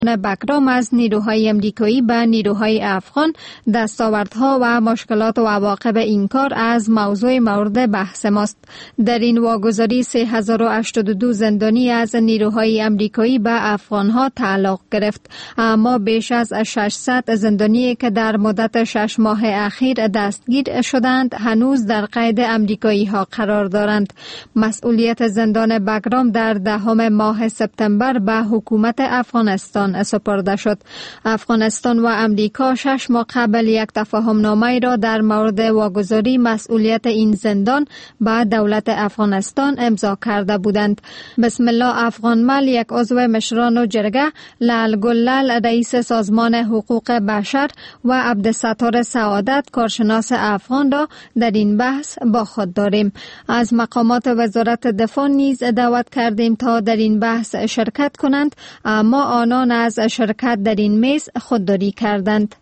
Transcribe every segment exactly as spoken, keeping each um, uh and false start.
بگرام از نیروهای امریکایی به نیروهای افغان، دستاوردها و مشکلات و عواقب این کار از موضوع مورد بحث ماست. در این واگذاری سه هزار و هشتاد و دو زندانی از نیروهای امریکایی به افغانها تعلق گرفت، اما بیش از ششصد زندانی که در مدت شش ماه اخیر دستگیر شدند هنوز در قید امریکایی ها قرار دارند. مسئولیت زندان بگرام در دهم ماه سپتامبر به حکومت افغانستان سپرده شد. افغانستان و امریکا شش ماه قبل یک تفاهم نامه را در مورد واگذاری مسئولیت این زندان به دولت افغانستان امضا کرده بودند. بسم الله افغانمل، یک عضو مشران جرگه، لعل گلل رئیس سازمان حقوق بشر و عبدالستار سعادت کارشناس افغان را در این بحث با خود داریم. از مقامات وزارت دفاع نیز دعوت کردیم تا در این بحث شرکت کنند، اما آنان از شرکت در این میز خودداری کردند.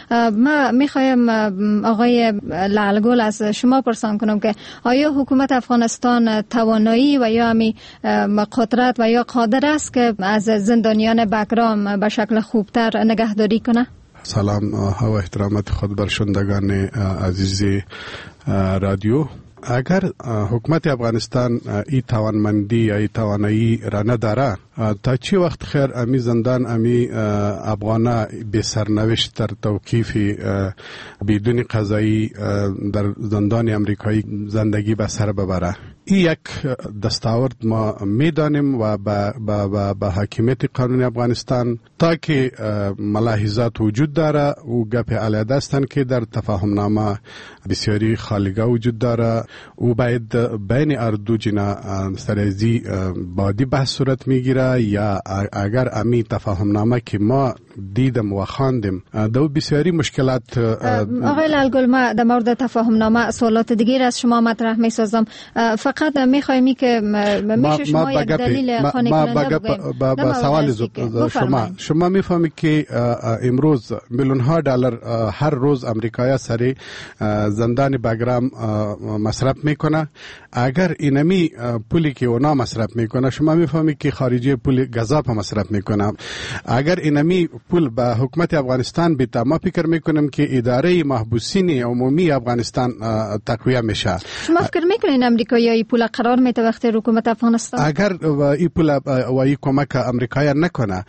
ما میخوایم آقای لعلگل از شما پرسان کنم که آیا حکومت افغانستان توانایی و یا همی قدرت و یا قادر است که از زندانیان بگرام به شکل خوبتر نگهداری کنه؟ سلام و احترامات خود بر شنوندگان عزیز رادیو. اگر حکومت افغانستان ای توانمندی یا ای توانایی را نداره، تا چی وقت خیر امی زندان امی افغانا به سرنوشت در توقیف بدون قضایی در زندان امریکایی زندگی به سر ببره؟ این یک دستاورد ما میدانیم و با, با, با, با حاکمیت قانون افغانستان تا که ملاحظات وجود داره و گپ علیحده هستند که در تفاهم نامه بسیاری خالیگاه وجود داره و باید بین اردو جنا سرزی بادی بحث صورت میگیره یا اگر امی تفاهم نامه که ما دیدم و خواندم دو بسیاری مشکلات. آقای لعلگل، ما در مورد تفاهم نامه سوالات دیگر از شما مطرح می سازم، فقط میخوایم که میشه شما یک دلیل خانه کننده بگویم. با سوال شما شما میفهمید که امروز میلیون ها دلار هر روز امریکایی سری زندان بگرام مصرف میکنه. اگر اینمی پولی که اونا مصرف میکنه شما میفهمید که خارجی پول گزاپ مصرف میکنه. اگر اینمی پول به حکومت افغانستان بیتا، ما فکر میکنم که اداره محبوسین عمومی افغانستان تقویه میشه. شما فکر میکنین امریکایی پول قرار میته وقتی حکومت افغانستان اگر این پول و این کمک امریکایی نکنه،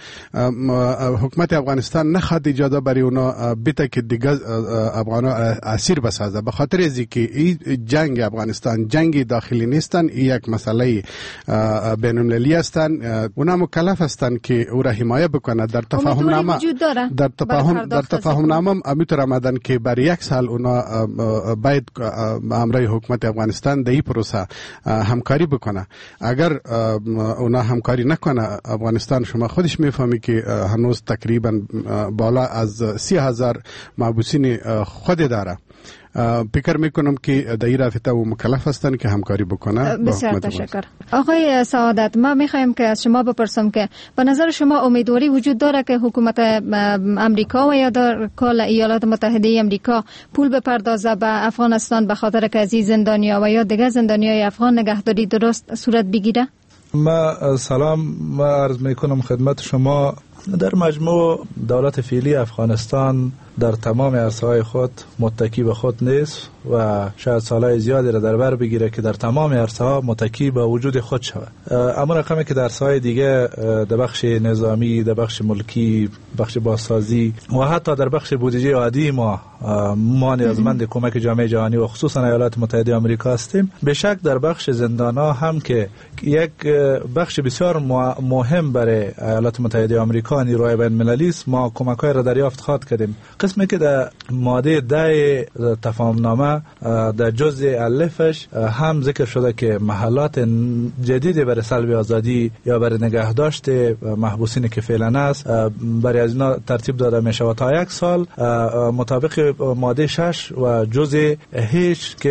حکومت افغانستان نخواد اجازه برای اونا بیتا که دیگه افغانا اسیر بسازه، به خاطر از اینکه این جنگ افغانستان جنگ داخلی نیستن، این یک مسئله بین المللی هستن. اونا مکلف هستن که او را حمایت بکنه. در تفاهم نامه در تفاهم در تفاهم نامه امیتر آمدن که برای یک سال اونا باید امرای حکومت افغانستان در این پروسه همکاری بکنه. اگر اونا همکاری نکنه، افغانستان شما خودش میفهمی که هنوز تقریبا بالا از سی هزار محبوسین خود داره. فکر میکنم که در این رابطه و مکلف هستن که همکاری بکنه. بسیار تشکر. آقای سعادت، ما میخوایم که از شما بپرسم که به نظر شما امیدواری وجود داره که حکومت امریکا و یا در کل ایالات متحده امریکا پول بپردازه به افغانستان به خاطر که از این زندانیا و یا دیگه زندانیای افغان نگهداری درست صورت بگیره؟ ما سلام ما عرض میکنم خدمت شما. در مجموع دولت فعلی افغانستان در تمام عرصه‌های خود متکی به خود نیست و شاید سالهای زیادی را در بر بگیره که در تمام عرصه‌ها متکی به وجود خود شود. اما رقمی که در عرصه‌های دیگه در بخش نظامی، در بخش ملکی، بخش بازسازی و حتی در بخش بودجه عادی ما ما نیازمند کمک جامعه جهانی و خصوصا ایالات متحده آمریکا هستیم. به شک در بخش زندان‌ها هم که یک بخش بسیار مهم برای ایالات متحده آمریکا نیروهای بین‌المللی است، ما کمک‌های را دریافت خواهد کردیم. قسمی که در ماده ده تفاهم نامه در جزء الفش هم ذکر شده که محلات جدیدی برای سلب آزادی یا برای نگهداشت محبوسینی که فعلا است برای از اینا ترتیب داده می شود تا یک سال مطابق ماده شش و جزء هشت که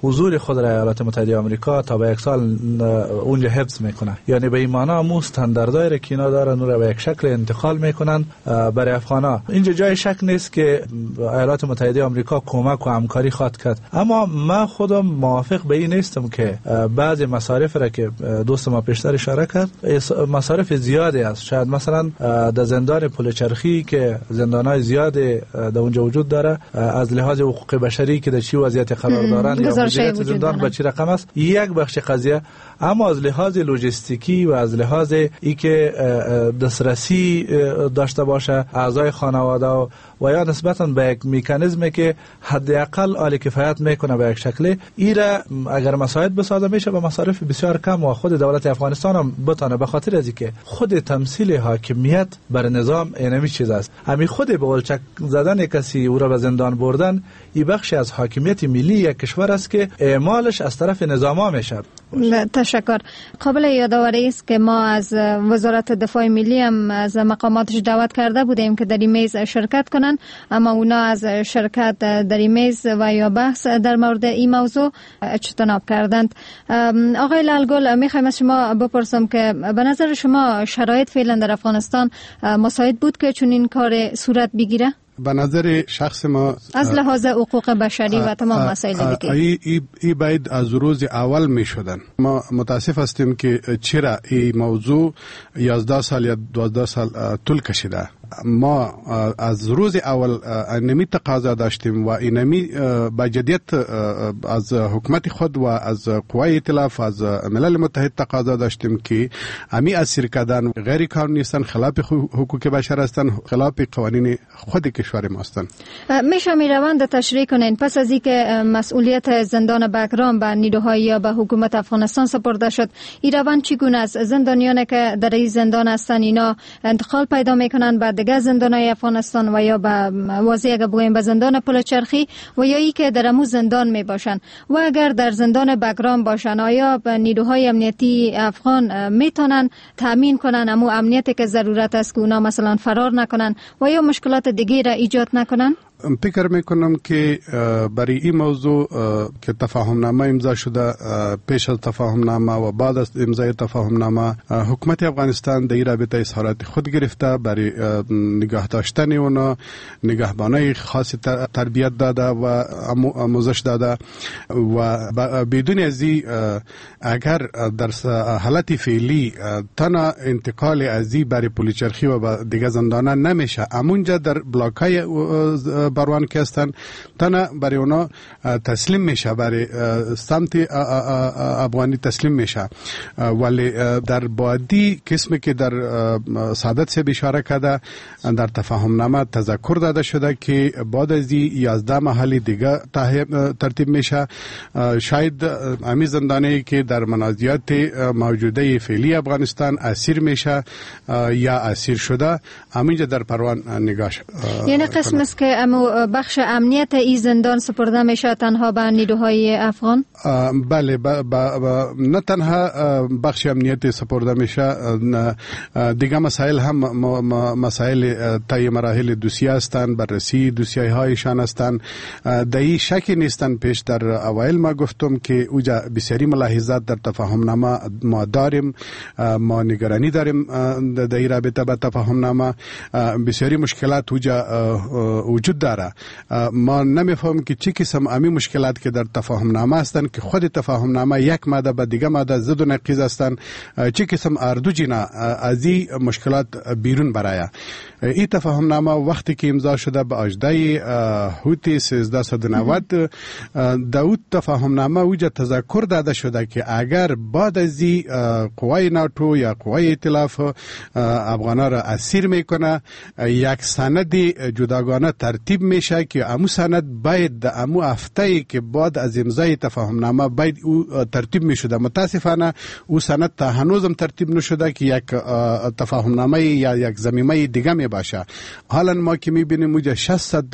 حضور خود را ایالات متحده آمریکا تا به یک سال اونجا حفظ میکنه. یعنی به این معنا امو استانداردهای را که اینا دارن اون را به یک شکل انتقال میکنن برای افغانا. اینجا جای شک نیست که ایالات متحده آمریکا کمک و همکاری خواهد کرد، اما من خودم موافق به این نیستم که بعضی مصارف را که دوست ما پیشتر اشاره کرد مصارف زیادی است. شاید مثلا در زندان پلچرخی که زندانهای زیادی در اونجا وجود داره از لحاظ حقوق بشری که در چی وضعیت قرار دارند یا مدیریت زندان به چی رقم است یک بخش قضیه، اما از لحاظ لوجستیکی و از لحاظ ای که دسترسی داشته باشه اعضای خانواده و و یا نسبتاً به یک مکانیزمی که حداقل عالی کفایت میکنه به یک شکلی ایره اگر مساعد بسازه میشه به مصارف بسیار کم و خود دولت افغانستان هم بتونه، به خاطر از اینکه خود تمثیل حاکمیت بر نظام اینمی چیز است. همین خود به ولچک زدن کسی او را به زندان بردن این بخشی از حاکمیت ملی یک کشور است که اعمالش از طرف نظاما میشه. تشکر. قابل یادآوری است که ما از وزارت دفاع ملی هم از مقاماتش دعوت کرده بودیم که در این میز شرکت کنند، اما اونا از شرکت در این میز و یا بحث در مورد این موضوع اجتناب کردند. آقای لالگل، میخوایم از شما بپرسم که به نظر شما شرایط فعلا در افغانستان مساعد بود که چون این کار صورت بگیره؟ به نظر شخص ما از لحاظ حقوق بشری و تمام مسائل دیگه ای, ای, ای باید از روز اول می شدن. ما متاسف هستیم که چرا این موضوع یازده سال یا دوازده سال طول کشیده. ما از روز اول اینمی تقاضا داشتیم و اینمی با جدیت از حکومت خود و از قوای ائتلاف از ملل متحد تقاضا داشتیم که امی اسیر کردن غیر قانونی هستند، خلاف حقوق بشر هستند، خلاف قوانین خود کشور ما هستند. میشه می روند تشریح کنین پس از اینکه مسئولیت زندان بگرام به نیروهای یا به حکومت افغانستان سپرده شد، این روند چگونه است؟ زندانیانی که در این زندان هستند اینا انتقال پیدا میکنن بعد دیگه زندانهای افغانستان و یا به واضح اگر بگویم به زندان پلچرخی و یا ای که در امو زندان می باشن و اگر در زندان بگرام باشن آیا به نیروهای امنیتی افغان میتونن تامین کنن امو امنیتی که ضرورت است که اونا مثلا فرار نکنن و یا مشکلات دیگه را ایجاد نکنن؟ فکر میکنم که برای این موضوع که تفاهم نامه امضا شده، پیش از تفاهم نامه و بعد از امضای تفاهم نامه حکومت افغانستان در این رابطه اظهارات خود گرفته، برای نگاه داشتن اونا نگهبانای خاص تربیت داده و آموزش داده و بدون از این اگر در حالت فعلی تنها انتقال از این برای پلیچرخی و دیگه زندانه نمیشه، امونجا در بلاکای بروان که هستن تنها برای اونا تسلیم میشه، برای سمت افغانی تسلیم میشه. ولی در بعدی قسمی که در سعادت سے اشاره کرده در تفاهم نامه تذکر داده شده که بعد از یازده محل دیگه ترتیب میشه. شاید امی زندانی که در منازعات موجوده فعلی افغانستان اسیر میشه یا اسیر شده همینجا در پروان نگاه یعنی قسم است که امو بخش امنیت ای زندان سپرده میشه تنها به نیروهای افغان؟ بله، با با با نه تنها بخش امنیت سپرده میشه، دیگه مسائل هم مسائل طی مراحل دوسیه هستند، بررسی دوسیه هایشان هستند. در این شکی نیستن. پیش در اوایل ما گفتم که اوجا بسیاری ملاحظات در تفاهم نامه ما داریم، ما نگرانی داریم در این رابطه با تفاهم نامه. بسیاری مشکلات اوجا وجود داره. ما نمیفهم که چه قسم امی مشکلات که در تفاهم نامه هستند که خود تفاهم نامه یک ماده به دیگه ماده ضد و نقیض هستند، چه قسم اردو جنا از این مشکلات بیرون برای این تفاهم نامه وقتی که امضا شده به اجدای هوتی سیزده صد و نود داود تفاهم نامه اوجا تذکر داده شده که اگر بعد از این قوای ناتو یا قوای ائتلاف افغانا را اسیر میکنه یک سند جداگانه ترتیب میشه که امو سند باید امو هفته که بعد از امضای تفاهم نامه باید او ترتیب میشده. متاسفانه او سند تا هنوزم ترتیب نشده که یک تفاهم نامه یا یک ضمیمه دیگه می باشه. حالا ما که میبینیم موجه ششصد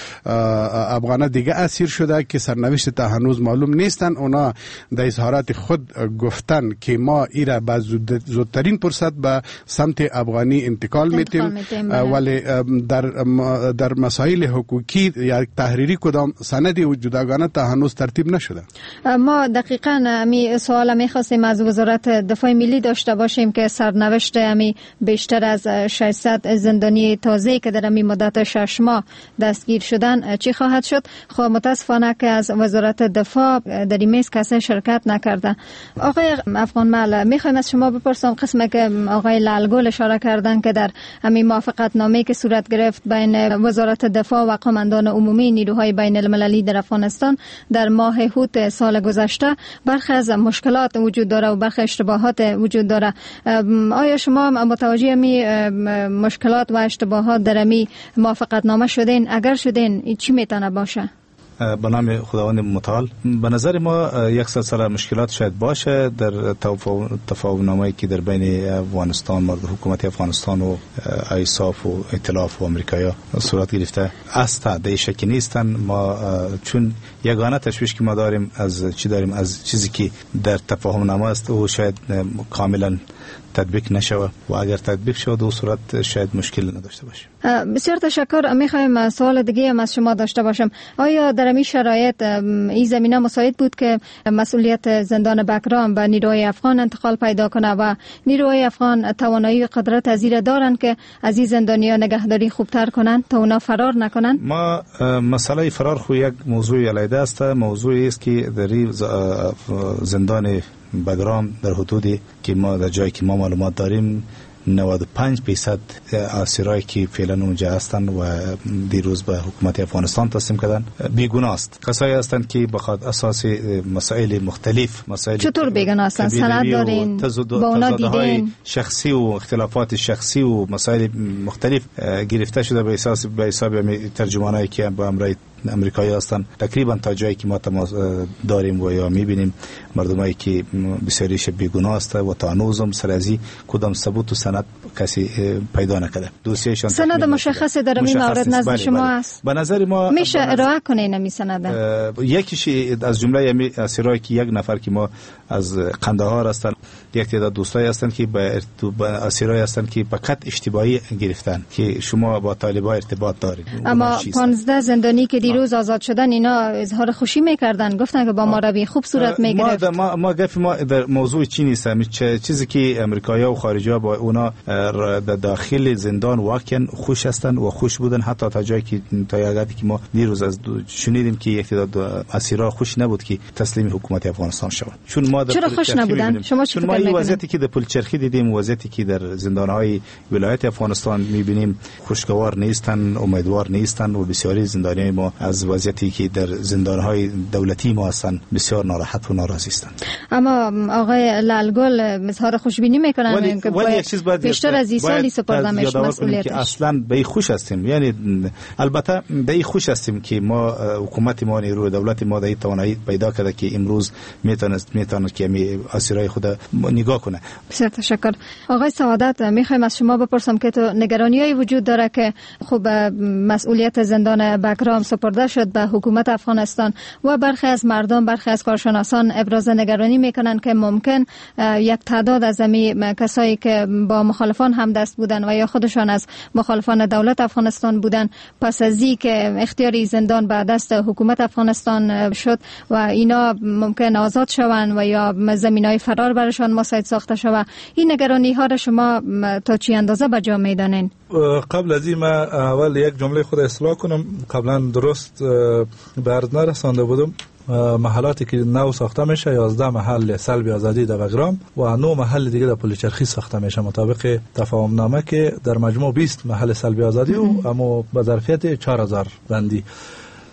افغان دیگه اسیر شده که سرنوشت تا هنوز معلوم نیستن. اونا در اظهارات خود گفتن که ما ایره با زودترین فرصت به سمت افغانی انتقال میتیم، ولی در در مسائل حقوقی یا تحریری کدام سندی جداگانه تا هنوز ترتیب نشده. ما دقیقاً امی سوال میخواستیم از وزارت دفاع ملی داشته باشیم که سرنوشت امی بیشتر از ششصد زندانی تازه که در امی مدت شش ماه دستگیر شدن چی خواهد شد؟ خب متاسفانه که از وزارت دفاع در این میز کسی شرکت نکرده. آقای افغان مل، میخوایم از شما بپرسم قسمه که آقای لالگل اشاره کردن که در امی موافقت نامه که صورت گرفت بین وزارت دفاع و قماندان عمومی نیروهای بین المللی در افغانستان در ماه هوت سال گذشته برخی از مشکلات وجود داره و برخی اشتباهات وجود داره. آیا شما متوجه می مشکلات و اشتباهات در می موافقت نامه شدین؟ اگر شدین چی میتونه باشه؟ به نام خداوند متعال، به نظر ما یک سلسله مشکلات شاید باشه در تفاهم نامه‌ای که در بین افغانستان مرد حکومت افغانستان و ایساف و ائتلاف و آمریکایا صورت گرفته است. در شکی نیستن. ما چون یگانه تشویش که ما داریم از چی داریم از چیزی که در تفاهم نامه است و شاید کاملا تطبیق نشود و اگر تطبیق شود و صورت شاید مشکل نداشته باشه. بسیار تشکر. میخوایم سوال دیگه هم از شما داشته باشم. آیا در این شرایط این زمینه مساعد بود که مسئولیت زندان بکرام به نیروهای افغان انتقال پیدا کنه و نیروهای افغان توانایی و قدرت از این دارن که از این زندانیا نگهداری خوبتر کنن تا اونا فرار نکنن؟ ما مسئله فرار خو یک موضوع علیحده است. موضوعی است که در زندان بگرام در حدودی که ما در جایی که ما معلومات داریم نود و پنج درصد اسیرایی که فعلا اونجا هستند و دیروز به حکومت افغانستان تسلیم کردن بیگناه است. کسایی هستند که بخاطر اساس مسائل مختلف مسائل چطور بیگناه هستند؟ سند دارین؟ با اونا دیدین؟ شخصی و اختلافات شخصی و مسائل مختلف گرفته شده به اساس به حساب ترجمانایی که با امرای امریکایی هستند. تقریبا تا جایی که ما تماس داریم و یا میبینیم مردمایی که بسیاریش بیگناه است و تا هنوزم سر از کدام ثبوت و سند کسی پیدا نکرده. دوسیهشان سند مشخص در این مورد نزد شما است؟ به نظر ما میشه ارائه کنین این سند؟ یکیش از جمله اسیرایی که یک نفر که ما از قندهار هستند، یک تعداد دوستایی هستند که به اسیرایی هستند که فقط اشتباهی گرفتن که شما با طالبان ارتباط دارید. اما پانزده زندانی که دیروز آزاد شدن اینا اظهار خوشی میکردن، گفتن که با ما روی خوب صورت میگرفت. ما ما ما گفت ما در موضوع چی نیست، چیزی که امریکایی‌ها و خارجی‌ها با اونا در داخل زندان واقعا خوش هستند و خوش بودن، حتی تا جایی که تا یادی که ما دیروز از شنیدیم که یک تعداد اسیرا خوش نبود که تسلیم حکومت افغانستان شوند. چون ما چرا خوش نبودن؟ شما چی فکر می‌کنید؟ وضعیتی که در پلچرخی دیدیم، وضعیتی که در زندان‌های ولایت افغانستان می‌بینیم خوشگوار نیستن، امیدوار نیستن و بسیاری زندانیای ما از وضعیتی که در زندان‌های دولتی ما هستن بسیار ناراحت و ناراضی هستند. اما آقای لالگل اظهار خوشبینی میکنن که باید بیشتر از این سالی سپرده میشه مسئولیتش. اصلا به خوش هستیم، یعنی البته به خوش هستیم که ما حکومت ما نیروی دولت ما در توانایی پیدا کرده که امروز میتونست میتونه که می اسیرای خود نگاه کنه. بسیار تشکر. آقای سعادت، میخوایم از شما بپرسم که تو نگرانیایی وجود داره که خب مسئولیت زندان بگرام سپرده شد به حکومت افغانستان و برخی از مردم، برخی از کارشناسان ابراز نگرانی میکنن که ممکن یک تعداد از امی کسایی که با مخالفان هم دست بودن و یا خودشان از مخالفان دولت افغانستان بودن، پس از این که اختیاری زندان به دست حکومت افغانستان شد و اینا ممکن آزاد شوند و یا زمینای فرار برشان مساعد ساخته شود، این نگرانی ها را شما تا چی اندازه به جا میدانین؟ قبل از این من اول یک جمله خود اصلاح کنم. قبلا درست به عرض نرسانده بودم. محلاتی که نو ساخته میشه یازده محل سلب آزادی در بگرام و نه محل دیگه در پلچرخی ساخته میشه مطابق تفاهم نامه که در مجموع بیست محل سلب آزادی و اما به ظرفیت چهار هزار بندی.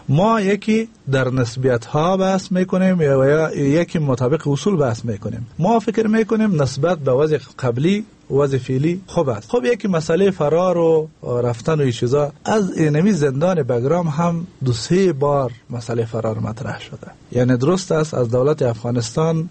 ما یکی در نسبیت ها بحث میکنیم یا یکی مطابق اصول بحث میکنیم. ما فکر میکنیم نسبت به وضع قبلی وضع فعلی خوب است. خب یکی مسئله فرار و رفتن و این چیزا، از اینمی زندان بگرام هم دو سه بار مسئله فرار مطرح شده. یعنی درست است از دولت افغانستان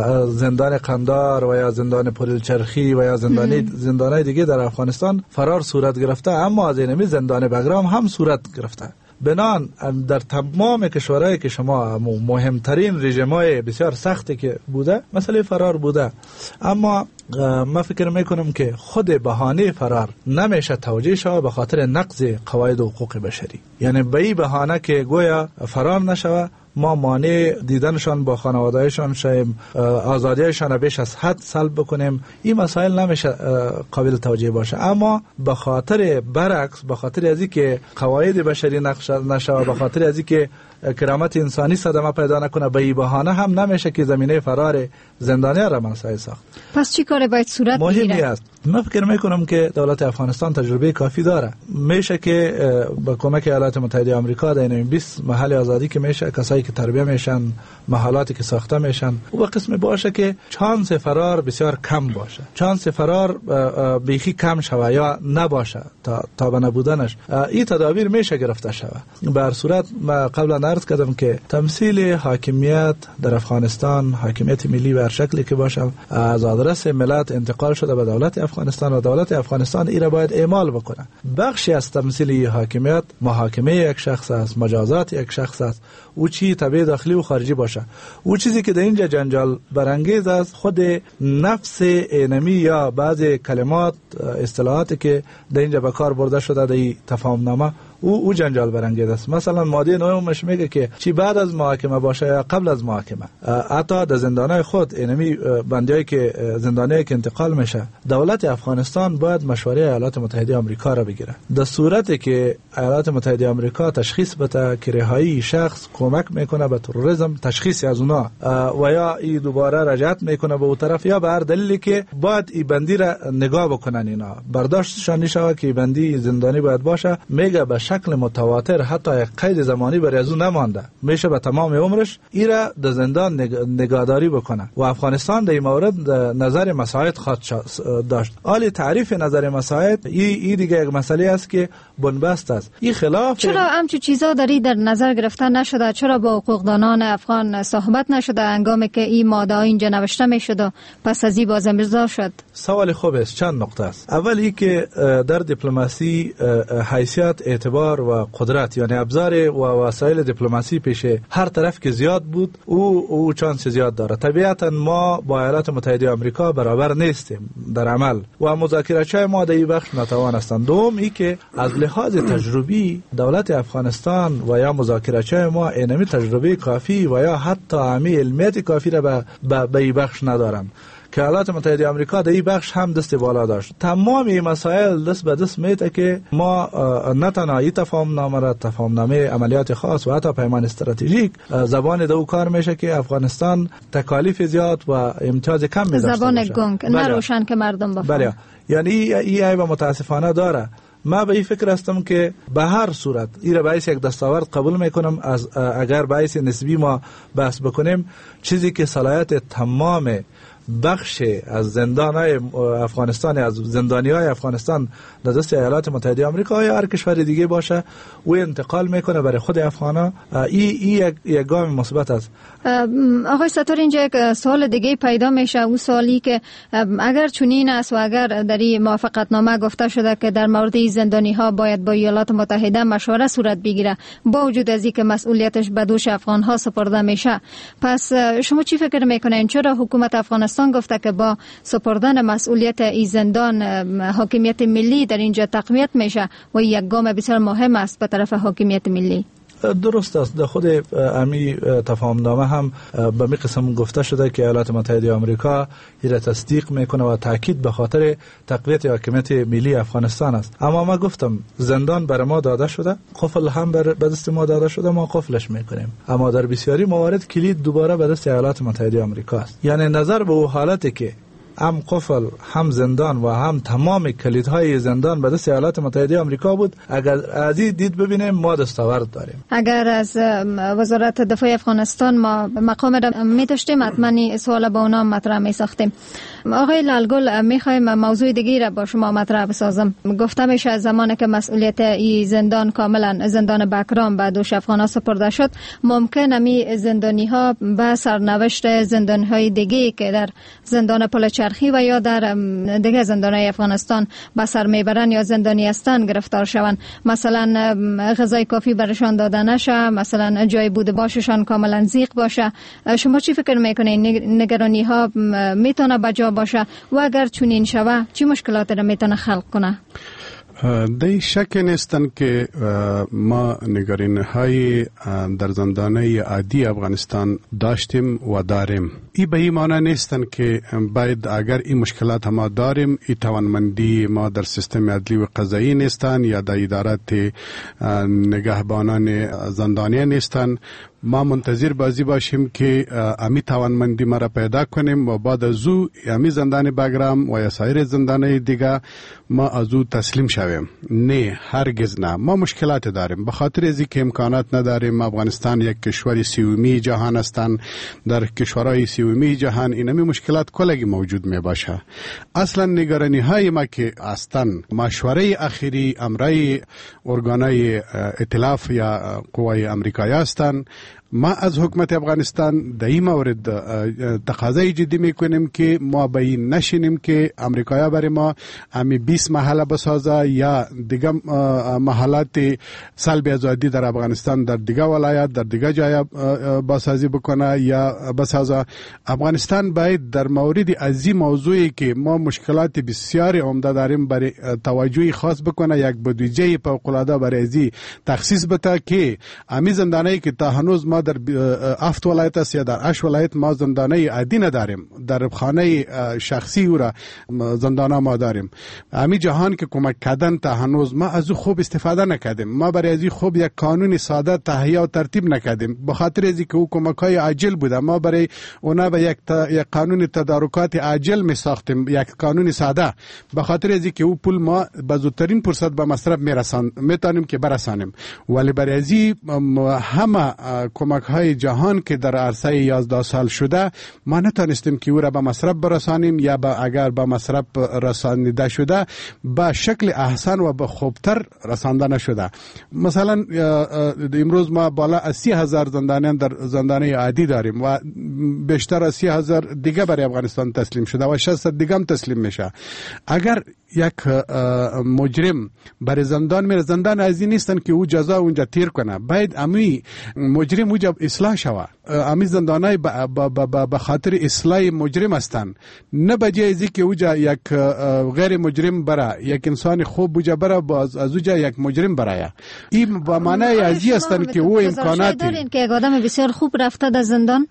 زندان قندار و یا زندان پریلچرخی و یا زندانی زندانای دیگه در افغانستان فرار صورت گرفته، اما از اینمی زندان بگرام هم صورت گرفته. بنان در تمام کشورهایی که شما مهمترین رژیم‌های بسیار سختی که بوده مسئله فرار بوده، اما من فکر میکنم که خود بهانه فرار نمیشه توجیه شود به خاطر نقض قواعد حقوق بشری. یعنی به این بهانه که گویا فرار نشوه ما مانع دیدنشان با خانوادهایشان شیم، آزادیشان بیش از حد سلب بکنیم، این مسائل نمیشه قابل توجیه باشه. اما به خاطر برعکس، به خاطر ازی که قواعد بشری نقض نشوه، به خاطر ازی که کرامت انسانی صدمه پیدا نکنه، به این بهانه هم نمیشه که زمینه فرار زندانیان را منصای ساخت. پس چی کار باید صورت بگیره؟ مهمی است. من فکر میکنم که دولت افغانستان تجربه کافی داره. میشه که با کمک ایالات متحده آمریکا در این بیست محل آزادی که میشه، کسایی که تربیه میشن، محلاتی که ساخته میشن، و قسمی باشه که چانس فرار بسیار کم باشه، چانس فرار بیخی کم شوه یا نباشه تا تا به نبودنش. این تدابیر میشه گرفته شوه. به هر صورت ما قبلا عرض کردم که تمثیل حاکمیت در افغانستان، حاکمیت ملی به هر شکلی که باشه، از آدرس ملت انتقال شده به دولت افغانستان و دولت افغانستان این را باید اعمال بکنه. بخشی از تمثیل حاکمیت محاکمه یک شخص است، مجازات یک شخص است، او چی تبع داخلی و خارجی باشه. او چیزی که در اینجا جنجال برانگیز است خود نفس اینمی یا بعضی کلمات اصطلاحاتی که در اینجا به کار برده شده در این تفاهم نامه، او او جنجال برانگیز است. مثلا ماده نومش میگه که چی بعد از محاکمه باشه یا قبل از محاکمه. حتی در زندانهای خود اینمی بندیایی که زندانیایی که انتقال میشه، دولت افغانستان باید مشوره ایالات متحده آمریکا را بگیره. در صورتی که ایالات متحده آمریکا تشخیص بده که رهایی شخص کمک میکنه به تروریسم، تشخیص از اونا و یا ای دوباره رجعت میکنه به اون طرف، یا به هر دلیلی که باید ای بندی را نگاه بکنن، اینا برداشتشان نشه که بندی زندانی باید باشه، میگه به شکل متواتر حتی یک قید زمانی برای از اون نمانده، میشه به تمام عمرش ایرا در زندان نگهداری بکنه. و افغانستان در این مورد نظر مساعد خواهد داشت. حالی تعریف نظر مساعد ای, ای دیگه یک مسئله است که بنبست است. این خلاف چرا همچون چیزا داری در نظر گرفته نشده؟ چرا با حقوقدانان افغان صحبت نشده هنگامی که این ماده ها اینجا نوشته میشد و پس از این باز امضا شد؟ سوال خوب است. چند نقطه است. اول ای که در دیپلماسی حیثیت، اعتبار و قدرت، یعنی ابزار و وسایل دیپلماسی پیش هر طرف که زیاد بود، او او چانس زیاد داره. طبیعتا ما با ایالات متحده آمریکا برابر نیستیم در عمل و مذاکرات‌های ما در این بخش ناتوان هستند. دوم ای که از لحاظ تجربی دولت افغانستان و یا مذاکرات‌های ما اینمی تجربه کافی و یا حتی همی علمیت کافی را به به این بخش ندارند که ایالات متحده آمریکا در این بخش هم دست بالا داشت. تمام این مسائل دست به دست میته که ما نه تنها این تفاهم نامه را، تفاهم نامه عملیات خاص و حتی پیمان استراتژیک زبان دو کار میشه که افغانستان تکالیف زیاد و امتیاز کم می داشته زبان گنگ نه روشن که مردم بفهمن. بله، یعنی این عیب متاسفانه داره. ما به این فکر هستم که به هر صورت این را باعث یک دستاورد قبول میکنم. از اگر باعث نسبی ما بحث بکنیم، چیزی که صلاحیت تمام بخش از زندانهای افغانستان، از زندانیهای افغانستان در دست ایالات متحده آمریکا یا هر کشور دیگه باشه، او انتقال میکنه برای خود افغانا. این یک یک گام مثبت است. آقای ستار، اینجا یک سوال دیگه پیدا میشه، اون سوالی که اگر چنین است و اگر در این موافقتنامه گفته شده که در مورد زندانی ها باید با ایالات متحده مشوره صورت بگیره، با وجود از اینکه مسئولیتش به دوش افغان ها سپرده میشه، پس شما چی فکر میکنین؟ چرا حکومت افغانستان گفته که با سپردن مسئولیت این زندان حاکمیت ملی در اینجا تقویت میشه و یک گام بسیار مهم است به طرف حاکمیت ملی؟ درست است. در خود امی تفاهم نامه هم به می قسم گفته شده که ایالات متحده آمریکا این را تصدیق میکنه و تاکید به خاطر تقویت حاکمیت ملی افغانستان است. اما ما گفتم زندان بر ما داده شده، قفل هم بر دست ما داده شده، ما قفلش میکنیم. اما در بسیاری موارد کلید دوباره به دست ایالات متحده آمریکا است. یعنی نظر به اون حالتی که هم قفل، هم زندان و هم تمام کلیدهای زندان به دست ایالات متحده آمریکا بود. اگر از این دید ببینیم ما دستاورد داریم. اگر از وزارت دفاع افغانستان ما مقام را می داشتیم حتما سوال با اونا مطرح می ساختیم. آقای لالگل، میخوایم موضوع دیگه را با شما مطرح بسازم. گفته میشه از زمانی که مسئولیت این زندان کاملا زندان بکرام به دوش افغانا سپرده شد، ممکن امی زندانی ها به سرنوشت زندانی های دیگه که در زندان پلچرخی و یا در دیگه زندان های افغانستان به سر میبرن یا زندانی هستن گرفتار شوند. مثلا غذای کافی برشان داده نشه، مثلا جای بود باششان کاملا ضیق باشه. شما چی فکر میکنید؟ نگرانی ها میتونه بجا باشه و اگر چنین شوه چی مشکلات را میتونه خلق کنه؟ دی شک نیستن که ما نگرانی های در زندانهای عادی افغانستان داشتیم و داریم. ای به این معنی نیستن که باید اگر این مشکلات ما داریم ای توانمندی ما در سیستم عدلی و قضایی نیستن یا در ادارات نگهبانان زندانی نیستن. ما منتظر بازی باشیم که امی توانمندی ما را پیدا کنیم و بعد از او امی زندان بگرام و یا سایر زندان دیگه ما از او تسلیم شویم. نه، هرگز نه. ما مشکلات داریم به خاطر از اینکه امکانات نداریم. افغانستان یک کشور سیومی جهان هستند. در کشورهای سیومی جهان اینمی مشکلات کلگی موجود می باشه. اصلا نگرانی های ما که هستند مشوره اخیری امرای ارگانای ائتلاف یا قوای امریکایی هستند. ما از حکومت افغانستان در این مورد تقاضای جدی میکنیم که ما به این نشینیم که امریکایی برای ما امی بیست محله بسازه یا دیگه محلات سلب آزادی در افغانستان در دیگه ولایت در دیگه جای بسازی بکنه یا بسازه. افغانستان باید در مورد از این موضوعی که ما مشکلات بسیار عمده داریم برای توجهی خاص بکنه، یک بودجه فوق‌العاده برای ازی تخصیص بده که امی زندانایی که تا هنوز ما در افت ولایت است یا در اش ولایت ما زندانه عادی نداریم، در خانه شخصی او را زندانه ما داریم. امی جهان که کمک کردن تا هنوز ما از او خوب استفاده نکردیم. ما برای از خوب یک قانون ساده تهیه و ترتیب نکردیم به خاطر از اینکه او کمک های عاجل بوده. ما برای اونا به یک تا یک قانون تدارکات عاجل می ساختیم، یک قانون ساده، به خاطر از اینکه او پول ما به زودترین فرصت به مصرف میرسان میتونیم که برسانیم. ولی برای از همه کمک های جهان که در عرصه یازده سال شده ما نتونستیم که او را به مصرف برسانیم یا با اگر به مصرف رسانیده شده به شکل احسن و به خوبتر رسانده نشده. مثلا امروز ما بالا از سی هزار زندانیان در زندانه عادی داریم و بیشتر از سی هزار دیگه برای افغانستان تسلیم شده و شصت دیگه هم تسلیم میشه. اگر یک مجرم برای زندان میره، زندان از این نیستن که او جزا اونجا تیر کنه، باید امی مجرم اونجا اصلاح شود. امی زندانای به خاطر اصلاح مجرم هستن، نه بجای ازی که اوجا یک غیر مجرم برای یک انسان خوب بوجا برای از اوجا یک مجرم برای. این با معنی ازی هستن که او امکاناتی دارین که یک آدم بسیار خوب رفته در زندان.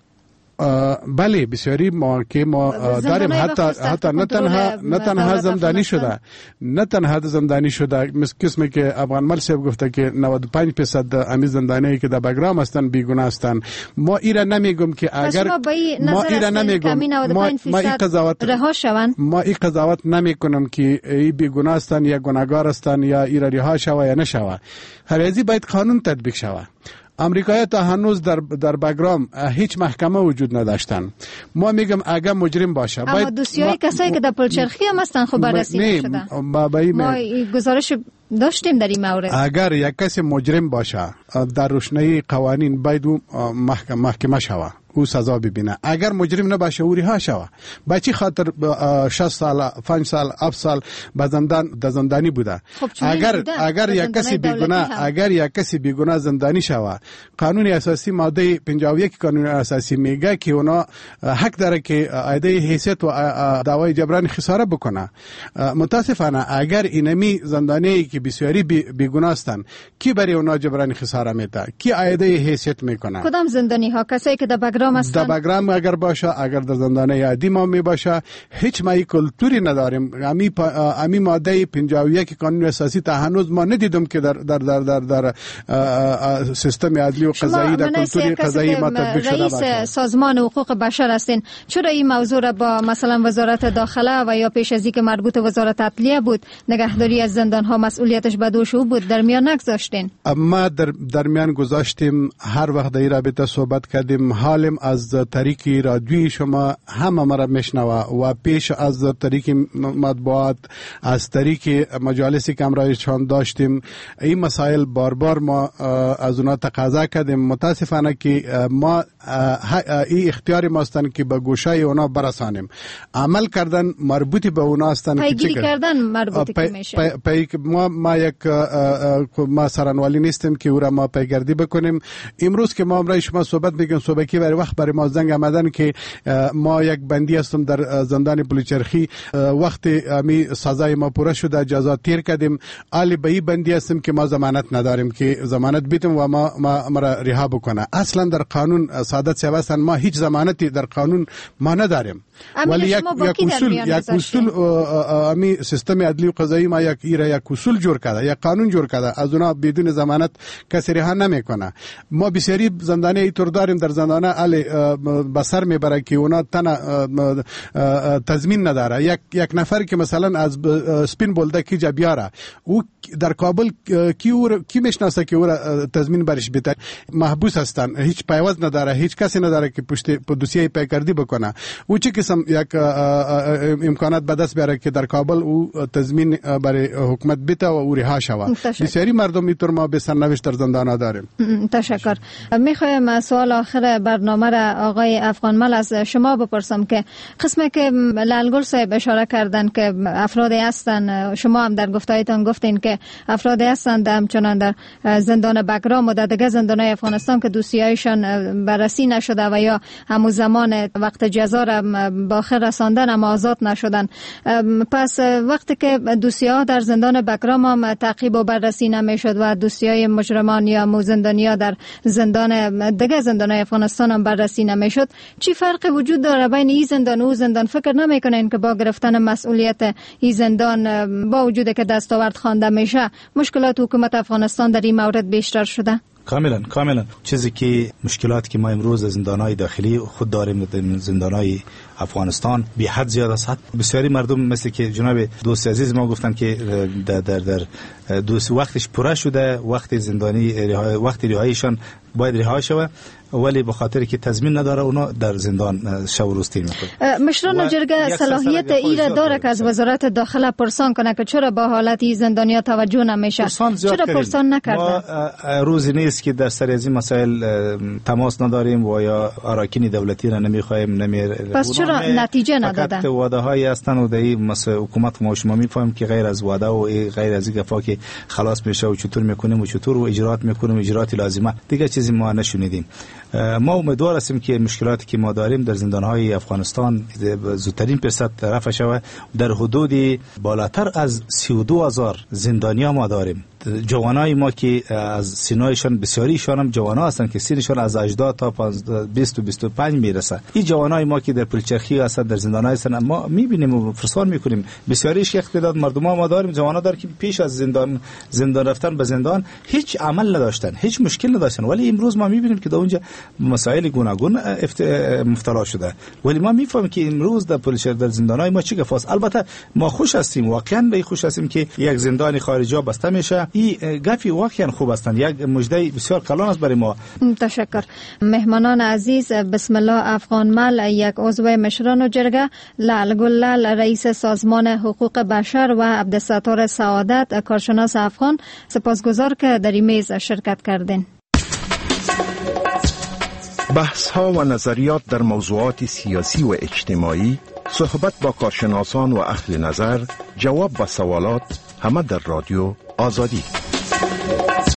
بله بسیاری ما که ما داریم، حتی حتی نه تنها نه تنها زندانی شده نه تنها زندانی شده مثل قسمی که افغان مل صاحب گفته که نود و پنج درصد امی زندانی که در بگرام هستن بیگناه هستن. ما ایران نمیگم که اگر ما ایران نمیگم ما ما این قضاوت رها شوند، ما این قضاوت نمیکنم که ای بیگناه هستن یا گناهکار هستن یا ایران رها شوه یا نشوه. هر ازی باید قانون تطبیق شوه. امریکایی تا هنوز در در بگرام هیچ محکمه وجود نداشتن. ما میگم اگر مجرم باشه اما باید دوسیای کسایی که در پلچرخی هم هستن خب بررسی نشده. ما, ما گزارش داشتیم در این مورد. اگر یک کسی مجرم باشه در روشنایی قوانین باید محکمه محکمه شوه، او سزا ببینه. اگر مجرم نباشه او رها شوه. با چی خاطر شش سال پنج سال هفت سال به زندان در زندانی بوده؟ خب اگر اگر یک کسی بیگناه اگر یک کسی بیگناه زندانی شوه، قانون اساسی ماده پنجاه و یک قانون اساسی میگه که اونا حق داره که ایده حیثیت و دعوای جبران خساره بکنه. متاسفانه اگر اینمی زندانی که بسیاری بیگناه هستن کی برای اونا جبران خساره میده؟ کی ایده حیثیت میکنه؟ کدام زندانی ها؟ کسایی که در بگرام هستند. در بگرام اگر باشه، اگر در زندان عادی ما می باشه، هیچ مایی کلتوری نداریم. امی پا... امی ماده پنجاه و یک قانون اساسی تا هنوز ما ندیدم که در در در در, در سیستم عدلی و قضایی در کلتوری قضایی ما تطبیق شده باشه. رئیس سازمان حقوق بشر هستین، چرا این موضوع را با مثلا وزارت داخله و یا پیش از اینکه مربوط وزارت عدلیه بود نگهداری از زندان ها مسئولیتش به دوش او بود در میان نگذاشتین؟ ما در در میان گذاشتیم. هر وقت در این رابطه صحبت کردیم. حالم از طریق رادیوی شما همه مرا میشنوه و پیش از طریق مطبوعات، از طریق مجالسی که امرایشان داشتیم، این مسائل بار بار ما از اونا تقاضا کردیم. متاسفانه که ما این اختیار ما هستن که به گوشه اونا برسانیم. عمل کردن مربوط به اونا هستن. پیگیری کردن مربوط پی میشه. پی پی ما ما یک ما سرانوالی نیستیم که او را ما پیگیری بکنیم. امروز که ما امروز شما صحبت میکنیم، صبحی برای وقت برای ما زنگ آمدن که ما یک بندی هستم در زندان پلچرخی، وقت می سزای ما پوره شده، جزا تیر کردیم، علی به این بندی هستیم که ما ضمانت نداریم که ضمانت بیتیم و ما ما مرا رها بکنه. اصلا در قانون سعادت صاحب هستن ما هیچ ضمانتی در قانون ما نداریم. ولی یک یک اصول یک اصول امی سیستم عدلی و قضایی ما یک ایره یک اصول جور کرده، یک قانون جور کرده، از اونا بدون ضمانت کسی رها نمیکنه. ما بسیاری زندانی ایطور داریم در زندانه علی بسر میبره که اونا تن تضمین نداره. یک یک نفر که مثلا از سپین بولده کی بیاره، او در کابل کی او کی میشناسه که او تضمین برش بده؟ محبوس هستن، هیچ پیوند نداره، هیچ کسی نداره که پشت دوسیه پیکردی بکنه. او چه قسم یک امکانات به دست بیاره که در کابل او تضمین برای حکومت بده و او رها شود. بسیاری مردم اینطور ما به سرنوشت در زندان داریم. تشکر. میخوایم سوال آخر برنامه را آقای افغانمل از شما بپرسم که قسمی که لالگل صاحب اشاره کردن که افرادی هستن، شما هم در گفتایتان گفتین که افرادی هستند همچنان در زندان بگرام و در دیگه زندانهای افغانستان که دوسیهایشان بررسی نشده و یا همون زمان وقت جزا را با آخر رساندن اما آزاد نشدن. پس وقتی که دوسیه ها در زندان بگرام هم تعقیب و بررسی نمیشد و دوسیه مجرمان یا زندانیا در زندان دیگه زندانهای افغانستان هم بررسی نمیشد، چی فرقی وجود داره بین این زندان و زندان؟ فکر نمیکنین که با گرفتن مسئولیت این زندان با وجود که دستاورد خوانده میشه مشکلات حکومت افغانستان در این مورد بیشتر شده؟ کاملا کاملا چیزی که مشکلاتی که ما امروز زندانهای داخلی خود داریم در زندانهای افغانستان بی حد زیاد است. بسیاری مردم مثل که جناب دوست عزیز ما گفتن که در در در دوست وقتش پره شده، وقت زندانی وقت رهاییشان باید رها شود، ولی به خاطر که تضمین نداره اونا در زندان شب و روز تیر میکنه. مشران جرگه صلاحیت ایره داره که از وزارت داخله پرسان کنه که چرا با حالت زندانیا توجه نمیشه؟ چرا پرسان نکردن؟ ما روزی نیست که در سر از این مسائل تماس نداریم و یا اراکین دولتی را نمیخوایم نمی پس چرا نتیجه ندادن؟ فقط وعده هایی هستن و در این حکومت ما شما میفهمیم که غیر از وعده و غیر از گفا که خلاص میشه و چطور میکنیم و چطور و اجرات میکنیم اجرات لازمه دیگه چیزی ما نشونیدیم. ما امیدوار هستیم که مشکلاتی که ما داریم در زندانهای افغانستان زودترین فرصت رفع شود. در حدود بالاتر از سی و دو هزار زندانی ما داریم. جوانای ما که از سینایشان بسیاریشان هم جوانا هستند که سینشان از هجده تا بیست و بیست و پنج میرسه. این جوانای ما که در پلچرخی هستند در زندانهای هستند ما میبینیم و فرسان میکنیم بسیاریش اقتدار مردم ما داریم. جوانا دار که پیش از زندان زندان رفتن به زندان هیچ عمل نداشتن، هیچ مشکل نداشتن، ولی امروز ما میبینیم که در اونجا مسائل گوناگون مبتلا شده. ولی ما میفهمیم که امروز در پلچر در زندانهای ما چه گفاست. البته ما خوش هستیم، واقعا به خوش هستیم که یک زندان خارجی بسته میشه. این گفی واقعا خوب هستند، یک مژده بسیار کلان است برای ما. تشکر. مهمانان عزیز، بسم الله افغانمل یک عضو مشران جرگه، لالگل رئیس سازمان حقوق بشر و عبدالستار سعادت کارشناس افغان، سپاسگزار که در این میز شرکت کردین. بحث ها و نظریات در موضوعات سیاسی و اجتماعی، صحبت با کارشناسان و اهل نظر، جواب به سوالات، همه در رادیو آزادی.